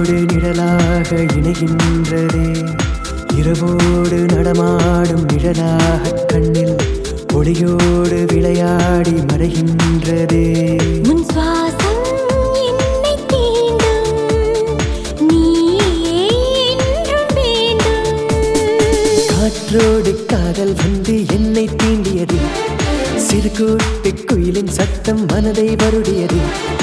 நிழலாக இணைகின்றதே. இரவோடு நடமாடும் நிழலாக கண்ணில் ஒளியோடு விளையாடி மறைகின்றதே. உன் சுவாசம் என்னை தீண்டும், நீயே என்றும் வேண்டும். காற்றோடு காதல் வந்து என்னை தீண்டியது, சிறு கூட்டு குயிலின் சத்தம் மனதை வருடியது.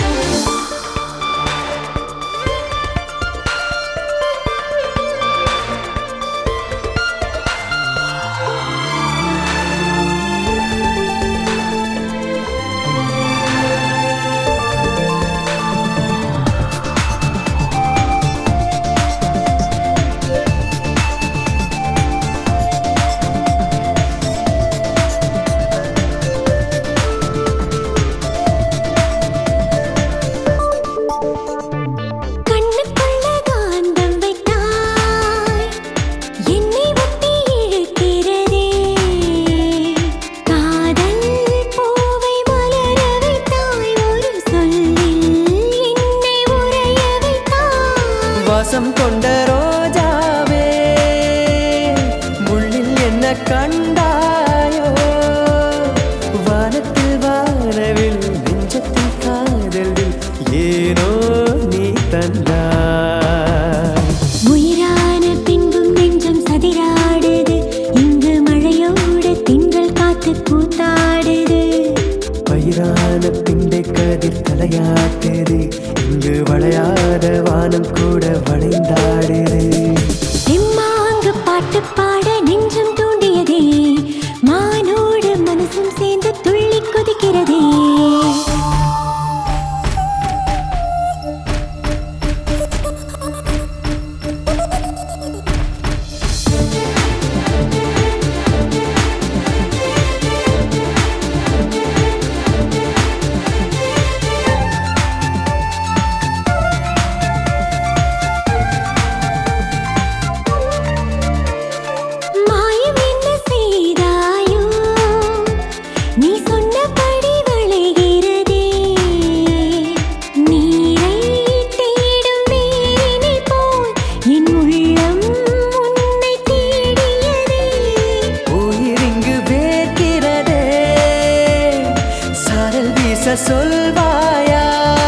வாசம் கொண்ட ரோஜாவே, முள்ளில் என்ன கண்டாயோ? வானத்தில் வானவில் நெஞ்சத்தில் காதலில் ஏனோ நீ தந்தாய். உயிரான பின்பும் நெஞ்சம் சதிராடுது, இங்கு மழையோடு திங்கள் காத்து கூத்தாடுது. பயிரான பிண்டை கதிர் தலையாட்டுது, இங்கு வளையாத வானம் கூட வளைந்தாடுது. எம்மாங்கு பாட்டு பாட நெஞ்சம் தூண்டியதே, மானோடு மனசும் சேர்ந்து துள்ளி குதிக்கிறதே. சொல்வாயா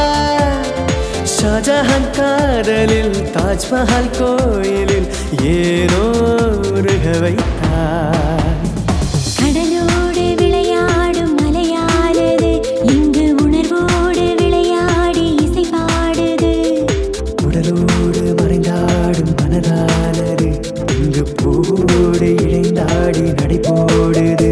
ஷாஜஹான் காதலில் தாஜ்மஹால் கோயிலில் ஏனோ உருக வைத்தாய். கடலோடு விளையாடும் மலையானது, இங்கு உணர்வோடு விளையாடி இசை பாடுது. உடலோடு மறைந்தாடும் மனதானது, இங்கு பூவோடு இழைந்தாடி நடை போடுது.